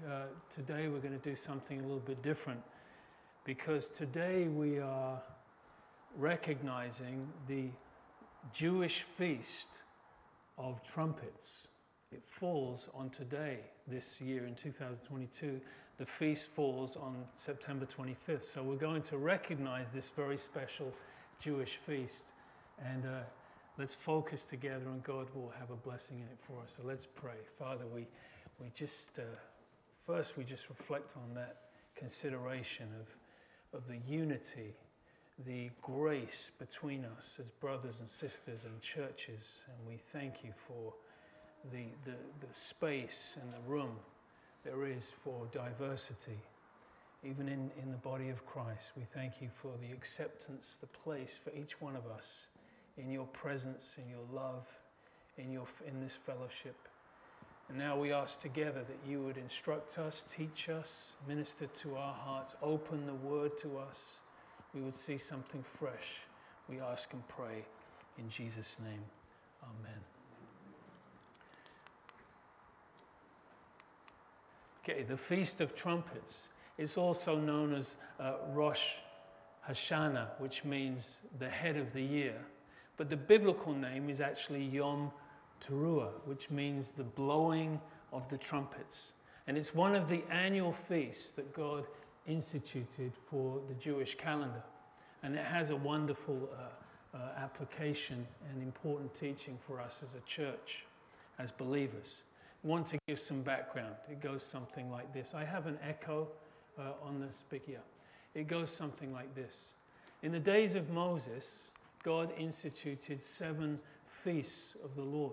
today we're going to do something a little bit different, because today we are recognizing the Jewish feast of trumpets. It falls on today, this year in 2022. The feast falls on September 25th. So we're going to recognize this very special Jewish feast. And let's focus together, and God will have a blessing in it for us. So let's pray. Father, we just, first we just reflect on that consideration of the unity, the grace between us as brothers and sisters and churches. And we thank you for the space and the room there is for diversity, even in the body of Christ. We thank you for the acceptance, the place for each one of us in your presence, in your love, in this fellowship. And now we ask together that you would instruct us, teach us, minister to our hearts, open the word to us. We would see something fresh. We ask and pray in Jesus' name. Amen. Okay, the Feast of Trumpets is also known as Rosh Hashanah, which means the head of the year. But the biblical name is actually Yom Teruah, which means the blowing of the trumpets. And it's one of the annual feasts that God instituted for the Jewish calendar. And it has a wonderful application and important teaching for us as a church, as believers. I want to give some background. It goes something like this. I have an echo on the speaker. It goes something like this. In the days of Moses, God instituted 7 feasts of the Lord.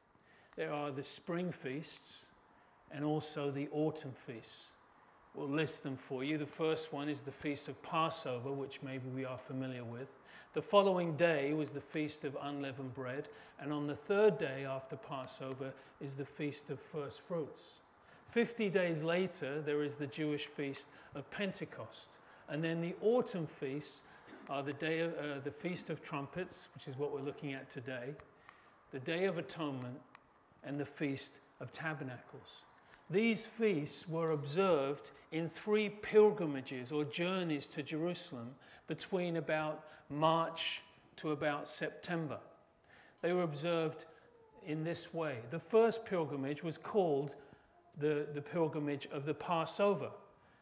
There are the spring feasts and also the autumn feasts. We'll list them for you. The first one is the Feast of Passover, which maybe we are familiar with. The following day was the Feast of Unleavened Bread, and on the third day after Passover is the Feast of First Fruits. 50 days later, there is the Jewish Feast of Pentecost, and then the autumn feasts are the Feast of Trumpets, which is what we're looking at today, the Day of Atonement, and the Feast of Tabernacles. These feasts were observed in 3 pilgrimages or journeys to Jerusalem between about March to about September. They were observed in this way. The first pilgrimage was called the pilgrimage of the Passover.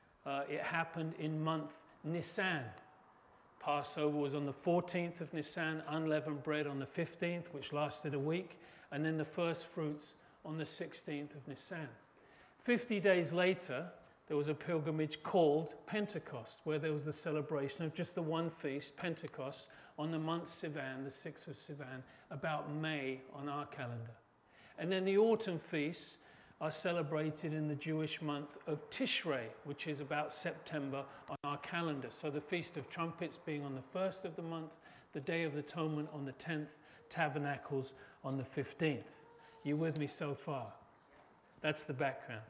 It happened in month Nisan. Passover was on the 14th of Nisan, unleavened bread on the 15th, which lasted a week, and then the first fruits on the 16th of Nisan. 50 days later, there was a pilgrimage called Pentecost, where there was the celebration of just the one feast, Pentecost, on the month Sivan, the 6th of Sivan, about May on our calendar. And then the autumn feasts are celebrated in the Jewish month of Tishrei, which is about September on our calendar. So the Feast of Trumpets being on the 1st of the month, the Day of Atonement on the 10th, Tabernacles on the 15th. You with me so far? That's the background.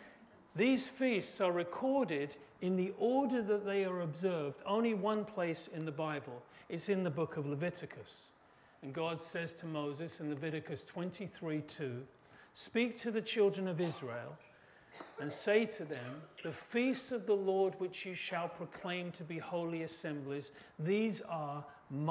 These feasts are recorded in the order that they are observed. Only one place in the Bible. It's in the book of Leviticus. And God says to Moses in Leviticus 23:2, "Speak to the children of Israel and say to them, the feasts of the Lord which you shall proclaim to be holy assemblies, these are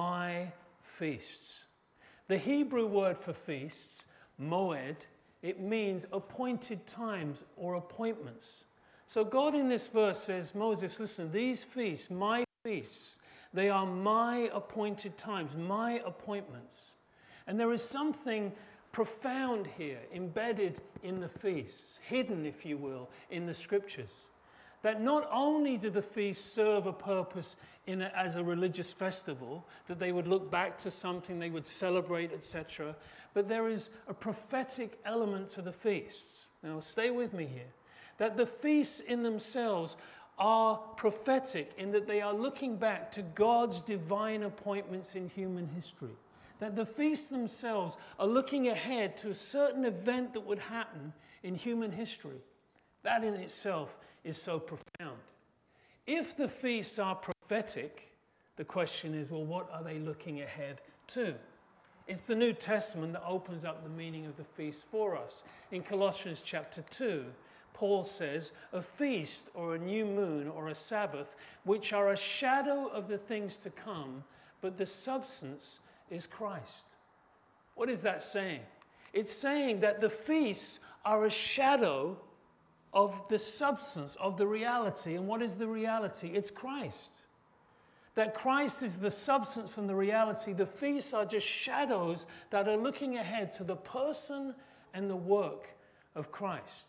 my feasts." The Hebrew word for feasts, moed, it means appointed times or appointments. So God in this verse says, Moses, listen, these feasts, my feasts, they are my appointed times, my appointments. And there is something profound here, embedded in the feasts, hidden, if you will, in the scriptures. That not only do the feasts serve a purpose as a religious festival, that they would look back to something, they would celebrate, etc., but there is a prophetic element to the feasts. Now, stay with me here. That the feasts in themselves are prophetic in that they are looking back to God's divine appointments in human history. That the feasts themselves are looking ahead to a certain event that would happen in human history. That in itself is so profound. If the feasts are prophetic, the question is, well, what are they looking ahead to? It's the New Testament that opens up the meaning of the feast for us. In Colossians chapter 2, Paul says, a feast or a new moon or a Sabbath, which are a shadow of the things to come, but the substance is Christ. What is that saying? It's saying that the feasts are a shadow of the substance, of the reality. And what is the reality? It's Christ. That Christ is the substance and the reality. The feasts are just shadows that are looking ahead to the person and the work of Christ.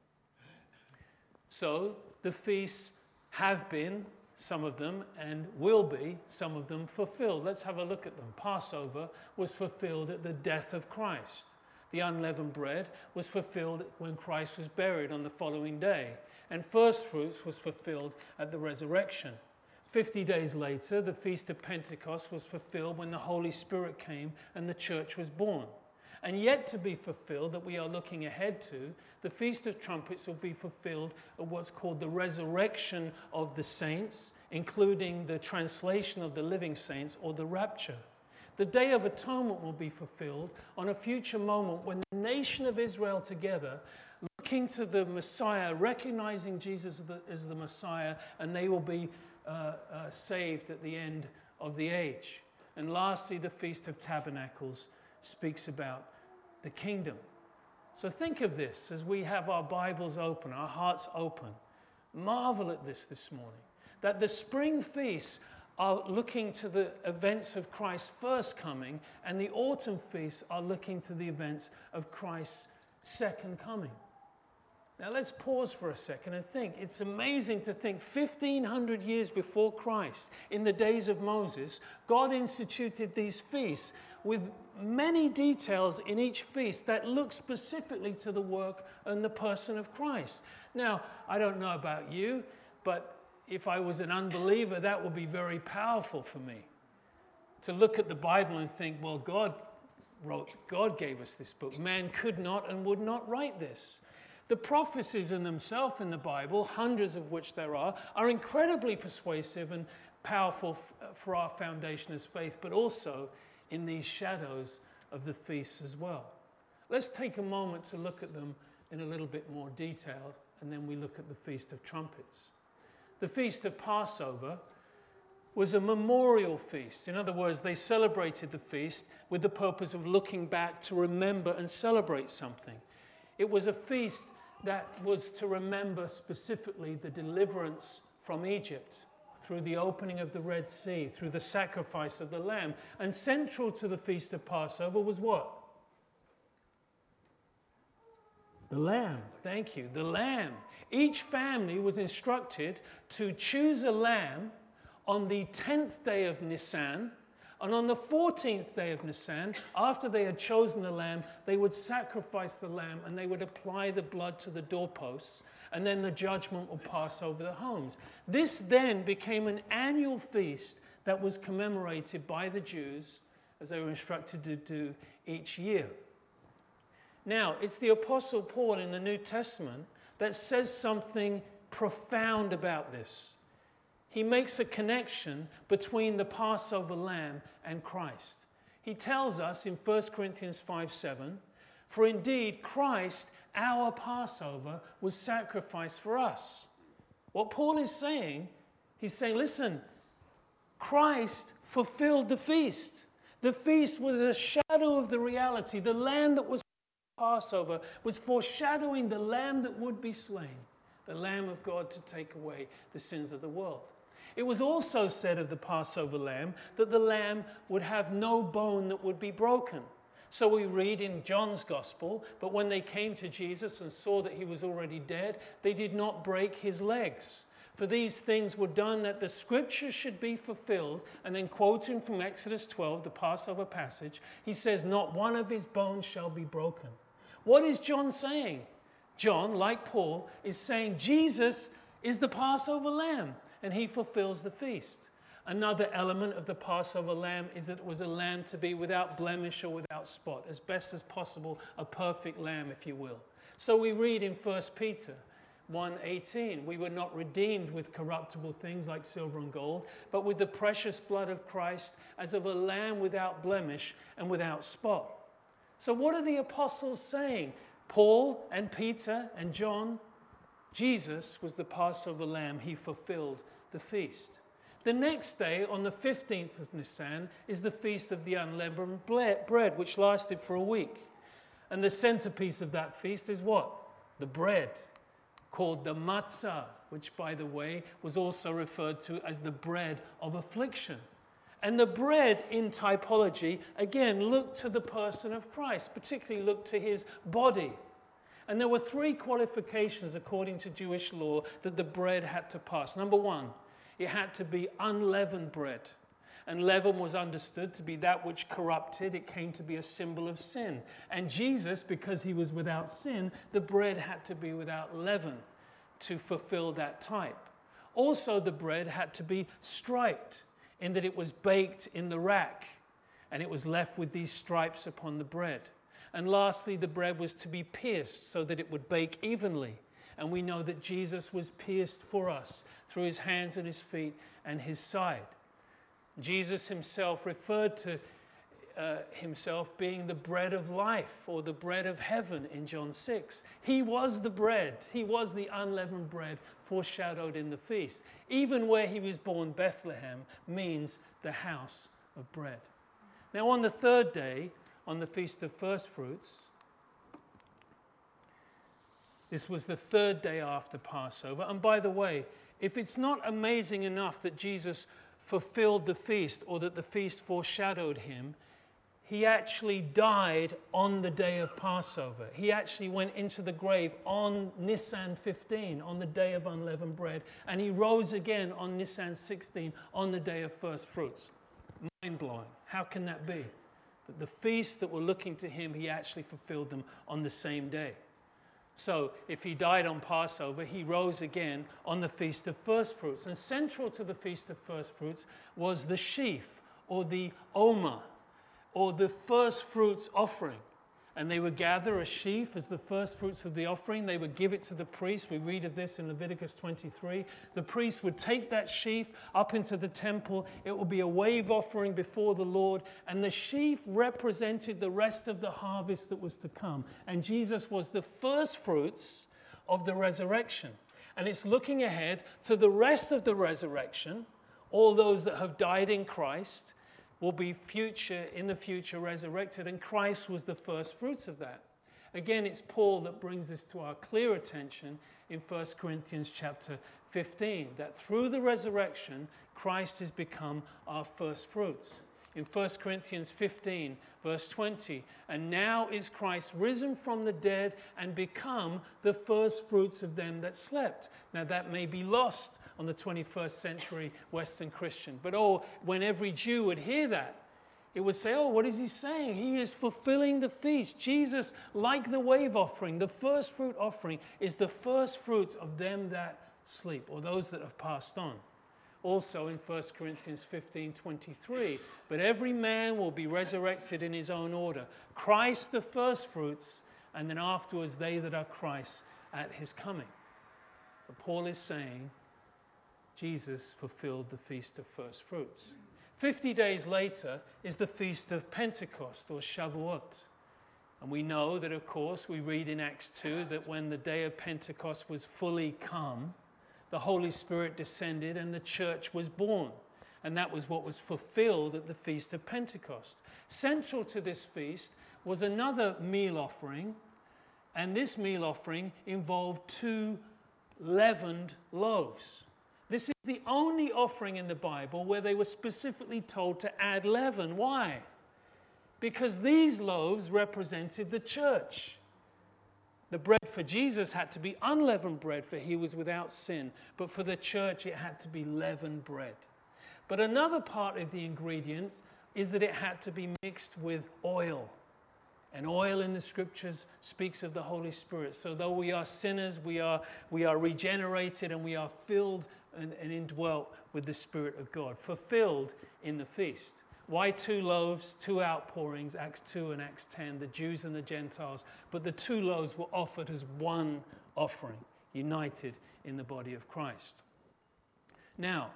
So the feasts have been, some of them, and will be, some of them, fulfilled. Let's have a look at them. Passover was fulfilled at the death of Christ. The unleavened bread was fulfilled when Christ was buried on the following day. And first fruits was fulfilled at the resurrection. 50 days later, the Feast of Pentecost was fulfilled when the Holy Spirit came and the church was born. And yet to be fulfilled, that we are looking ahead to, the Feast of Trumpets will be fulfilled at what's called the resurrection of the saints, including the translation of the living saints or the rapture. The Day of Atonement will be fulfilled on a future moment when the nation of Israel together, looking to the Messiah, recognizing Jesus as the Messiah, and they will be saved at the end of the age. And lastly, the Feast of Tabernacles speaks about the kingdom. So think of this as we have our Bibles open, our hearts open. Marvel at this morning, that the spring feasts are looking to the events of Christ's first coming, and the autumn feasts are looking to the events of Christ's second coming. Now let's pause for a second and think. It's amazing to think 1,500 years before Christ, in the days of Moses, God instituted these feasts with many details in each feast that look specifically to the work and the person of Christ. Now, I don't know about you, but if I was an unbeliever, that would be very powerful for me. To look at the Bible and think, well, God gave us this book. Man could not and would not write this. The prophecies in themselves in the Bible, hundreds of which there are incredibly persuasive and powerful for our foundation as faith, but also in these shadows of the feasts as well. Let's take a moment to look at them in a little bit more detail, and then we look at the Feast of Trumpets. The Feast of Passover was a memorial feast. In other words, they celebrated the feast with the purpose of looking back to remember and celebrate something. It was a feast that was to remember specifically the deliverance from Egypt through the opening of the Red Sea, through the sacrifice of the lamb. And central to the Feast of Passover was what? The lamb. Thank you. The lamb. Each family was instructed to choose a lamb on the 10th day of Nisan, and on the 14th day of Nisan, after they had chosen the lamb, they would sacrifice the lamb and they would apply the blood to the doorposts, and then the judgment would pass over the homes. This then became an annual feast that was commemorated by the Jews as they were instructed to do each year. Now, it's the Apostle Paul in the New Testament that says something profound about this. He makes a connection between the Passover lamb and Christ. He tells us in 1 Corinthians 5:7, "For indeed Christ, our Passover, was sacrificed for us." What Paul is saying, he's saying, listen, Christ fulfilled the feast. The feast was a shadow of the reality. The lamb that was Passover was foreshadowing the lamb that would be slain, the Lamb of God to take away the sins of the world. It was also said of the Passover lamb that the lamb would have no bone that would be broken. So we read in John's Gospel, but when they came to Jesus and saw that he was already dead, they did not break his legs. For these things were done that the scripture should be fulfilled. And then quoting from Exodus 12, the Passover passage, he says, "Not one of his bones shall be broken." What is John saying? John, like Paul, is saying Jesus is the Passover lamb, and he fulfills the feast. Another element of the Passover lamb is that it was a lamb to be without blemish or without spot, as best as possible, a perfect lamb, if you will. So we read in 1 Peter 1:18, "We were not redeemed with corruptible things like silver and gold, but with the precious blood of Christ, as of a lamb without blemish and without spot." So what are the apostles saying? Paul and Peter and John, Jesus was the Passover lamb. He fulfilled the feast. The next day, on the 15th of Nisan, is the Feast of the Unleavened Bread, which lasted for a week. And the centerpiece of that feast is what? The bread, called the matzah, which, by the way, was also referred to as the bread of affliction. And the bread in typology, again, looked to the person of Christ, particularly looked to his body. And there were three qualifications, according to Jewish law, that the bread had to pass. Number one, it had to be unleavened bread. And leaven was understood to be that which corrupted. It came to be a symbol of sin. And Jesus, because he was without sin, the bread had to be without leaven to fulfill that type. Also, the bread had to be striped, in that it was baked in the rack, and it was left with these stripes upon the bread. And lastly, the bread was to be pierced so that it would bake evenly. And we know that Jesus was pierced for us through his hands and his feet and his side. Jesus himself referred to himself being the bread of life, or the bread of heaven in John 6. He was the bread. He was the unleavened bread foreshadowed in the feast. Even where he was born, Bethlehem means the house of bread. Now on the third day, on the Feast of First Fruits, this was the third day after Passover. And by the way, if it's not amazing enough that Jesus fulfilled the feast, or that the feast foreshadowed him, he actually died on the day of Passover. He actually went into the grave on Nisan 15, on the day of unleavened bread, and he rose again on Nisan 16, on the day of first fruits. Mind-blowing. How can that be? That the feasts that were looking to him, he actually fulfilled them on the same day. So if he died on Passover, he rose again on the Feast of First Fruits. And central to the Feast of First Fruits was the sheaf, or the oma, or the first fruits offering. And they would gather a sheaf as the first fruits of the offering. They would give it to the priest. We read of this in Leviticus 23. The priest would take that sheaf up into the temple. It would be a wave offering before the Lord. And the sheaf represented the rest of the harvest that was to come. And Jesus was the first fruits of the resurrection. And it's looking ahead to the rest of the resurrection. All those that have died in Christ will be in the future resurrected, and Christ was the first fruits of that. Again, it's Paul that brings this to our clear attention in 1 Corinthians chapter 15, that through the resurrection, Christ has become our first fruits. In 1 Corinthians 15, verse 20, and now is Christ risen from the dead and become the first fruits of them that slept. Now that may be lost on the 21st century Western Christian, but when every Jew would hear that, it would say, what is he saying? He is fulfilling the feast. Jesus, like the wave offering, the first fruit offering, is the first fruits of them that sleep, or those that have passed on. Also in 1 Corinthians 15:23, but every man will be resurrected in his own order. Christ the first fruits, and then afterwards they that are Christ at his coming. So Paul is saying Jesus fulfilled the Feast of First Fruits. 50 days later is the Feast of Pentecost, or Shavuot. And we know that, of course, we read in Acts 2 that when the day of Pentecost was fully come, the Holy Spirit descended and the church was born. And that was what was fulfilled at the Feast of Pentecost. Central to this feast was another meal offering, and this meal offering involved 2 leavened loaves. This is the only offering in the Bible where they were specifically told to add leaven. Why? Because these loaves represented the church. The bread for Jesus had to be unleavened bread, for he was without sin. But for the church, it had to be leavened bread. But another part of the ingredients is that it had to be mixed with oil. And oil in the scriptures speaks of the Holy Spirit. So though we are sinners, we are regenerated, and we are filled and indwelt with the Spirit of God, fulfilled in the feast. Why 2 loaves, 2 outpourings, Acts 2 and Acts 10, the Jews and the Gentiles, but the 2 loaves were offered as one offering, united in the body of Christ. Now,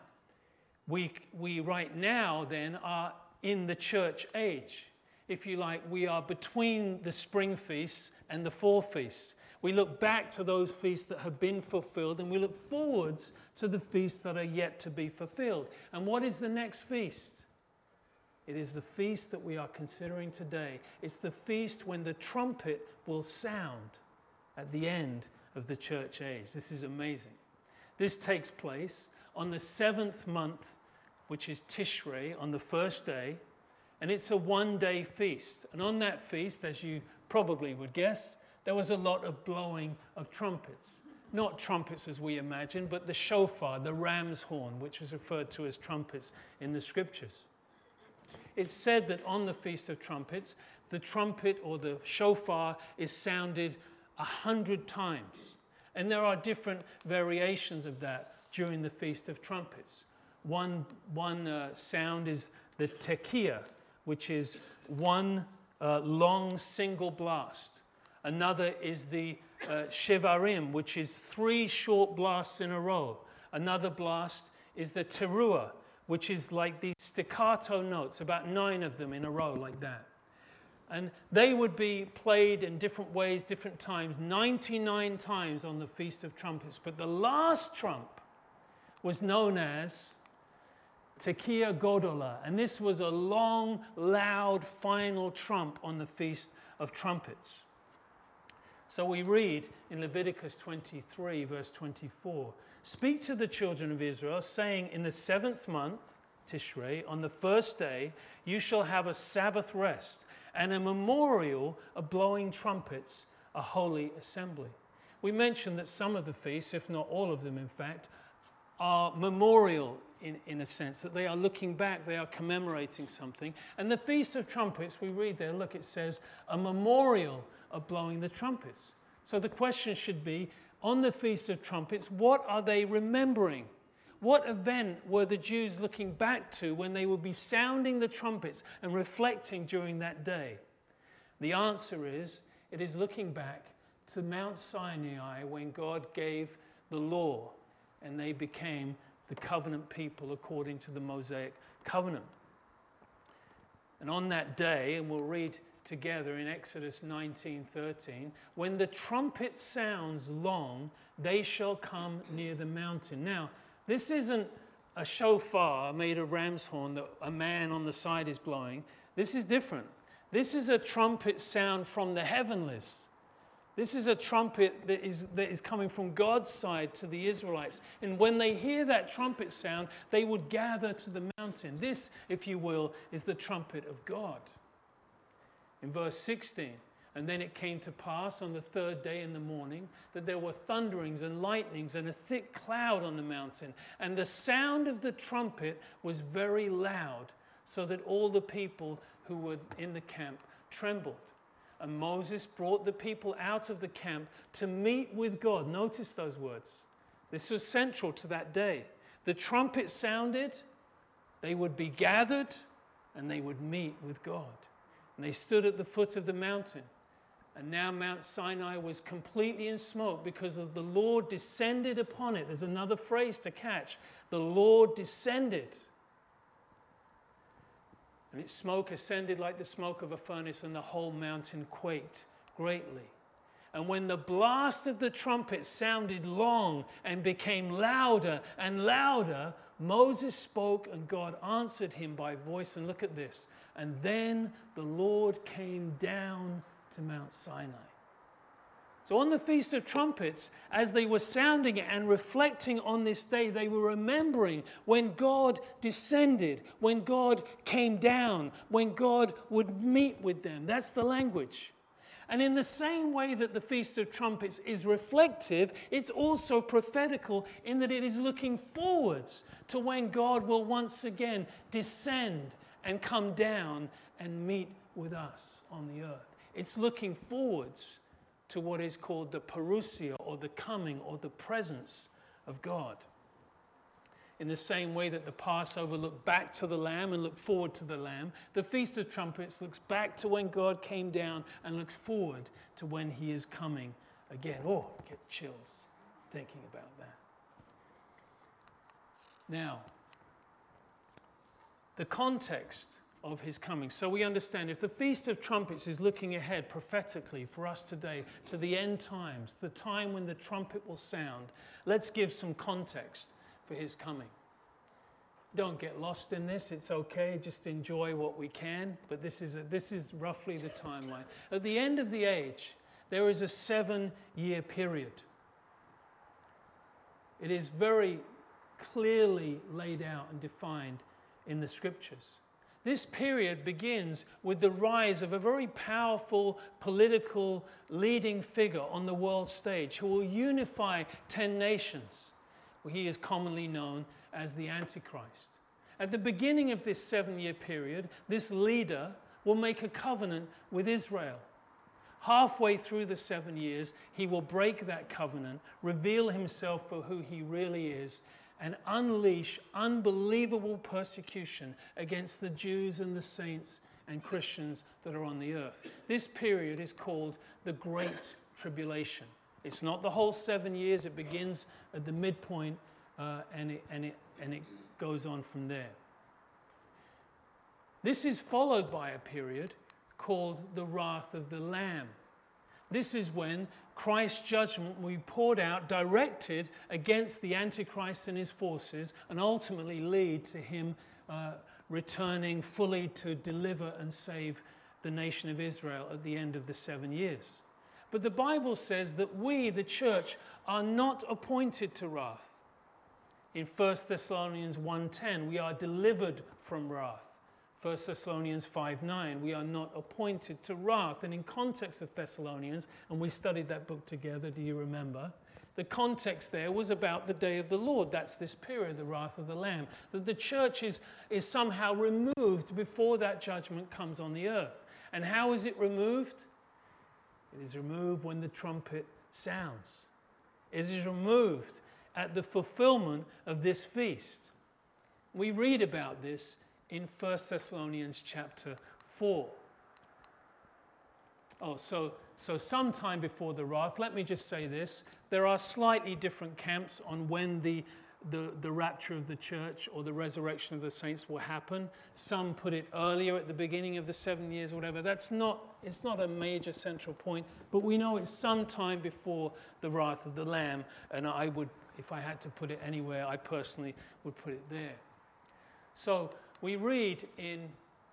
we right now then are in the church age. If you like, we are between the spring feasts and the fall feasts. We look back to those feasts that have been fulfilled, and we look forwards to the feasts that are yet to be fulfilled. And what is the next feast? It is the feast that we are considering today. It's the feast when the trumpet will sound at the end of the church age. This is amazing. This takes place on the 7th month, which is Tishrei, on the first day, and it's a one-day feast. And on that feast, as you probably would guess, there was a lot of blowing of trumpets. Not trumpets as we imagine, but the shofar, the ram's horn, which is referred to as trumpets in the scriptures. It's said that on the Feast of Trumpets, the trumpet or the shofar is sounded 100 times. And there are different variations of that during the Feast of Trumpets. One sound is the tekiah, which is one long single blast. Another is the shevarim, which is 3 short blasts in a row. Another blast is the teruah, which is like these staccato notes, about 9 of them in a row like that. And they would be played in different ways, different times, 99 times on the Feast of Trumpets. But the last trump was known as Tekiah Godolah, and this was a long, loud, final trump on the Feast of Trumpets. So we read in Leviticus 23, verse 24, "Speak to the children of Israel, saying, in the 7th month, Tishrei, on the first day, you shall have a Sabbath rest, and a memorial of blowing trumpets, a holy assembly." We mentioned that some of the feasts, if not all of them in fact, are memorial in a sense, that they are looking back, they are commemorating something. And the Feast of Trumpets, we read there, look, it says, a memorial of blowing the trumpets. So the question should be, on the Feast of Trumpets, what are they remembering? What event were the Jews looking back to when they would be sounding the trumpets and reflecting during that day? The answer is, it is looking back to Mount Sinai when God gave the law and they became the covenant people according to the Mosaic covenant. And on that day, and we'll read together in Exodus 19:13, when the trumpet sounds long, they shall come near the mountain. Now, this isn't a shofar made of ram's horn that a man on the side is blowing. This is different. This is a trumpet sound from the heavenlies. This is a trumpet that is coming from God's side to the Israelites. And when they hear that trumpet sound, they would gather to the mountain. This, if you will, is the trumpet of God. In verse 16, "And then it came to pass on the 3rd day in the morning that there were thunderings and lightnings and a thick cloud on the mountain. And the sound of the trumpet was very loud, so that all the people who were in the camp trembled. And Moses brought the people out of the camp to meet with God." Notice those words. This was central to that day. The trumpet sounded, they would be gathered, and they would meet with God. And they stood at the foot of the mountain. And now Mount Sinai was completely in smoke because of the Lord descended upon it. There's another phrase to catch. The Lord descended. And its smoke ascended like the smoke of a furnace, and the whole mountain quaked greatly. And when the blast of the trumpet sounded long and became louder and louder, Moses spoke and God answered him by voice. And look at this. "And then the Lord came down to Mount Sinai." So on the Feast of Trumpets, as they were sounding it and reflecting on this day, they were remembering when God descended, when God came down, when God would meet with them. That's the language. And in the same way that the Feast of Trumpets is reflective, it's also prophetical in that it is looking forwards to when God will once again descend and come down and meet with us on the earth. It's looking forwards to what is called the parousia, or the coming, or the presence of God. In the same way that the Passover looked back to the Lamb and looked forward to the Lamb, the Feast of Trumpets looks back to when God came down and looks forward to when he is coming again. Oh, I get chills thinking about that. Now, the context of his coming. So we understand if the Feast of Trumpets is looking ahead prophetically for us today to the end times, the time when the trumpet will sound, let's give some context for his coming. Don't get lost in this. It's okay. Just enjoy what we can. But this is roughly the timeline. At the end of the age, there is a 7-year period. It is very clearly laid out and defined in the scriptures. This period begins with the rise of a very powerful political leading figure on the world stage who will unify 10 nations. He is commonly known as the Antichrist. At the beginning of this 7-year period, this leader will make a covenant with Israel. Halfway through the 7 years, he will break that covenant, reveal himself for who he really is, and unleash unbelievable persecution against the Jews and the saints and Christians that are on the earth. This period is called the Great Tribulation. It's not the whole 7 years. It begins at the midpoint and it goes on from there. This is followed by a period called the Wrath of the Lamb. This is when Christ's judgment will be poured out, directed against the Antichrist and his forces, and ultimately lead to him returning fully to deliver and save the nation of Israel at the end of the 7 years. But the Bible says that we, the church, are not appointed to wrath. In 1 Thessalonians 1:10, we are delivered from wrath. 1 Thessalonians 5:9, we are not appointed to wrath. And in context of Thessalonians, and we studied that book together, do you remember? The context there was about the day of the Lord. That's this period, the wrath of the Lamb. That the church is somehow removed before that judgment comes on the earth. And how is it removed? It is removed when the trumpet sounds. It is removed at the fulfillment of this feast. We read about this in 1 Thessalonians chapter 4. So sometime before the wrath, let me just say this. There are slightly different camps on when the rapture of the church or the resurrection of the saints will happen. Some put it earlier at the beginning of the 7 years or whatever. It's not a major central point, but we know it's sometime before the wrath of the Lamb, and I would, if I had to put it anywhere, I personally would put it there. So we read in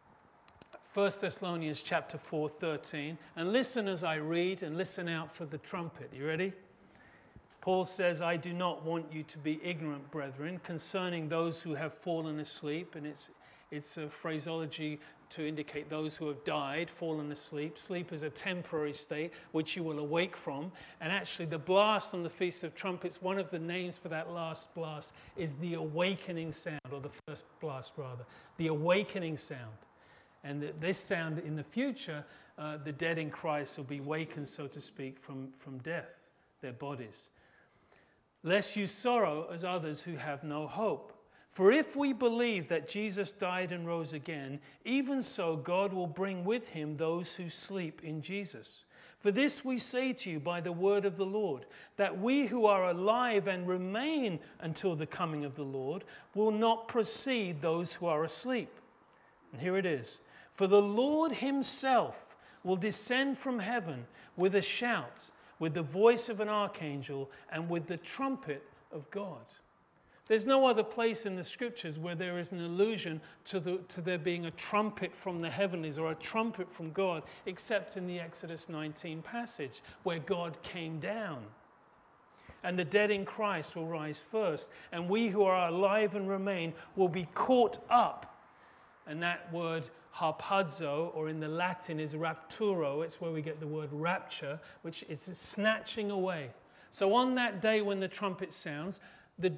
1 Thessalonians chapter 4:13, and listen as I read and listen out for the trumpet. You ready? Paul says, I do not want you to be ignorant, brethren, concerning those who have fallen asleep. And it's a phraseology to indicate those who have died, fallen asleep. Sleep is a temporary state which you will awake from. And actually the blast on the Feast of Trumpets, one of the names for that last blast is the awakening sound, or the first blast rather, the awakening sound. And this sound in the future, the dead in Christ will be wakened, so to speak, from death, their bodies. Lest you sorrow as others who have no hope. For if we believe that Jesus died and rose again, even so God will bring with him those who sleep in Jesus. For this we say to you by the word of the Lord, that we who are alive and remain until the coming of the Lord will not precede those who are asleep. And here it is. For the Lord himself will descend from heaven with a shout, with the voice of an archangel, and with the trumpet of God. There's no other place in the scriptures where there is an allusion to there being a trumpet from the heavenlies or a trumpet from God, except in the Exodus 19 passage, where God came down. And the dead in Christ will rise first, and we who are alive and remain will be caught up. And that word harpazo, or in the Latin is rapturo. It's where we get the word rapture, which is snatching away. So on that day when the trumpet sounds, the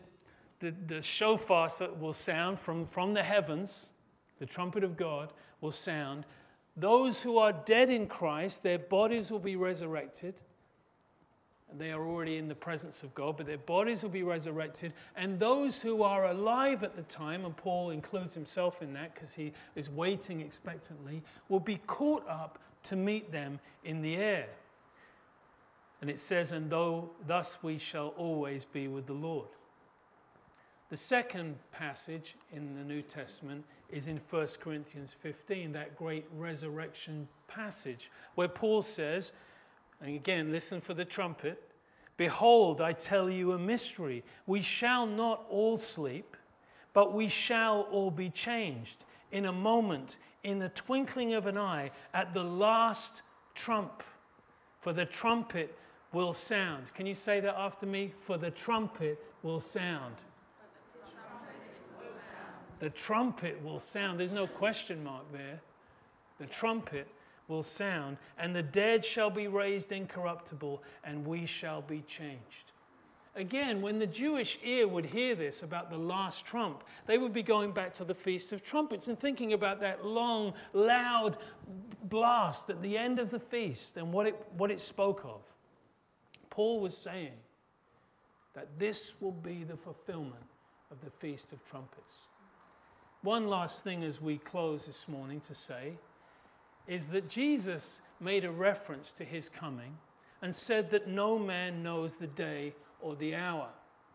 shofar will sound from the heavens, the trumpet of God will sound. Those who are dead in Christ, their bodies will be resurrected. They are already in the presence of God, but their bodies will be resurrected. And those who are alive at the time, and Paul includes himself in that because he is waiting expectantly, will be caught up to meet them in the air. And it says, and thus we shall always be with the Lord. The second passage in the New Testament is in 1 Corinthians 15, that great resurrection passage, where Paul says, and again, listen for the trumpet, "Behold, I tell you a mystery. We shall not all sleep, but we shall all be changed in a moment, in the twinkling of an eye, at the last trump. For the trumpet will sound." Can you say that after me? For the trumpet will sound. The trumpet will sound. There's no question mark there. The trumpet will sound, and the dead shall be raised incorruptible, and we shall be changed. Again, when the Jewish ear would hear this about the last trump, they would be going back to the Feast of Trumpets and thinking about that long, loud blast at the end of the feast and what it spoke of. Paul was saying that this will be the fulfillment of the Feast of Trumpets. One last thing as we close this morning to say is that Jesus made a reference to his coming and said that no man knows the day or the hour.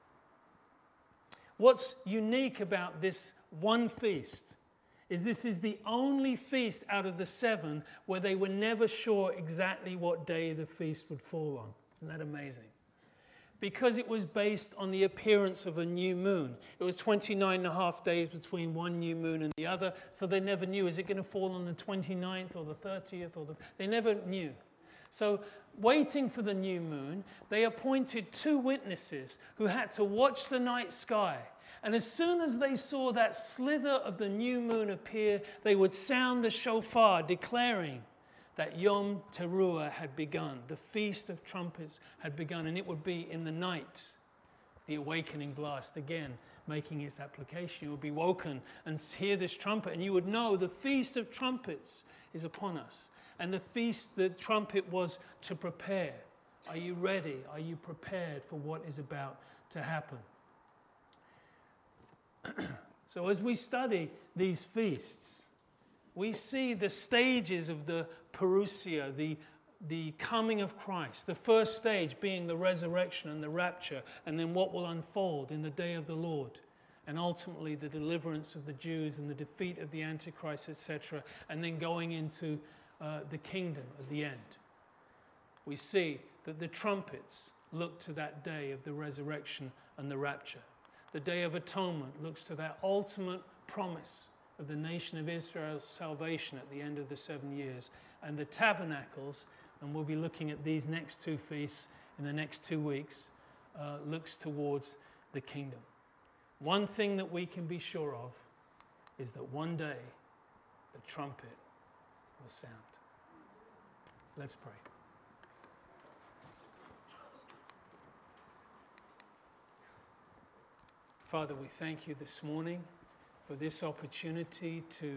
What's unique about this one feast is this is the only feast out of the 7 where they were never sure exactly what day the feast would fall on. Isn't that amazing? Because it was based on the appearance of a new moon. It was 29 and a half days between one new moon and the other, so they never knew, is it going to fall on the 29th or the 30th? They never knew. So waiting for the new moon, they appointed 2 witnesses who had to watch the night sky. And as soon as they saw that slither of the new moon appear, they would sound the shofar, declaring that Yom Teruah had begun. The Feast of Trumpets had begun, and it would be in the night, the awakening blast, again, making its application. You would be woken and hear this trumpet, and you would know the Feast of Trumpets is upon us. And the trumpet was to prepare. Are you ready? Are you prepared for what is about to happen? So as we study these feasts, we see the stages of the parousia, the coming of Christ. The first stage being the resurrection and the rapture, and then what will unfold in the day of the Lord, and ultimately the deliverance of the Jews and the defeat of the Antichrist, etc., and then going into the kingdom at the end. We see that the trumpets look to that day of the resurrection and the rapture. The Day of Atonement looks to that ultimate promise of the nation of Israel's salvation at the end of the 7 years. And the tabernacles, and we'll be looking at these next 2 feasts in the next 2 weeks, looks towards the kingdom. One thing that we can be sure of is that one day the trumpet will sound. Let's pray. Father, we thank you this morning for this opportunity to,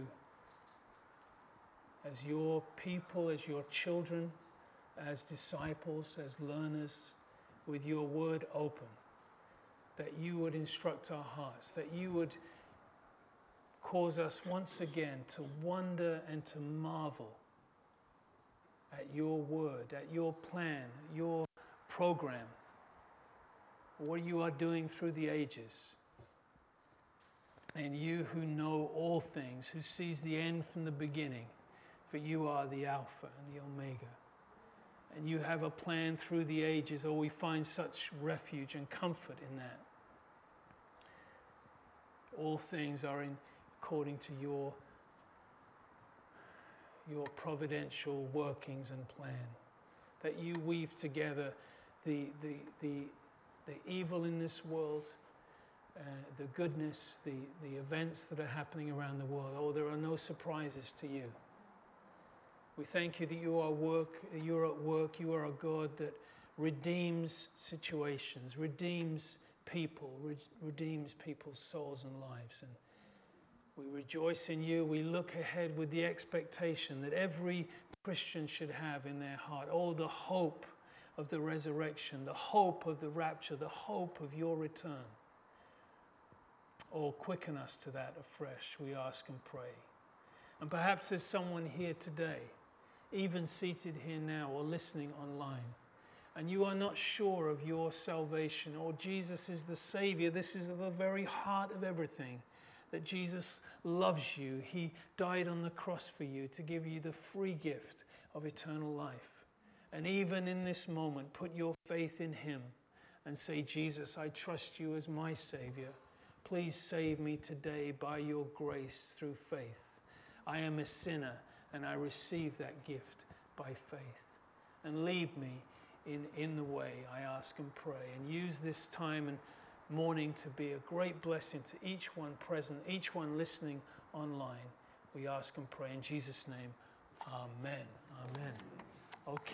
as your people, as your children, as disciples, as learners, with your word open, that you would instruct our hearts, that you would cause us once again to wonder and to marvel at your word, at your plan, your program, what you are doing through the ages. And you who know all things, who sees the end from the beginning, for you are the Alpha and the Omega. And you have a plan through the ages. Oh, we find such refuge and comfort in that. All things are according to your providential workings and plan. That you weave together the evil in this world, the goodness, the events that are happening around the world. Oh, there are no surprises to you. We thank you that you are at work. You are a God that redeems situations, redeems people, redeems people's souls and lives. And we rejoice in you. We look ahead with the expectation that every Christian should have in their heart. Oh, the hope of the resurrection, the hope of the rapture, the hope of your return. Oh, quicken us to that afresh, we ask and pray. And perhaps there's someone here today, even seated here now or listening online, and you are not sure of your salvation, or Jesus is the Savior, this is the very heart of everything, that Jesus loves you. He died on the cross for you to give you the free gift of eternal life. And even in this moment, put your faith in him and say, Jesus, I trust you as my Savior. Please save me today by your grace through faith. I am a sinner and I receive that gift by faith. And lead me in the way, I ask and pray. And use this time and morning to be a great blessing to each one present, each one listening online. We ask and pray in Jesus' name. Amen. Amen. Okay.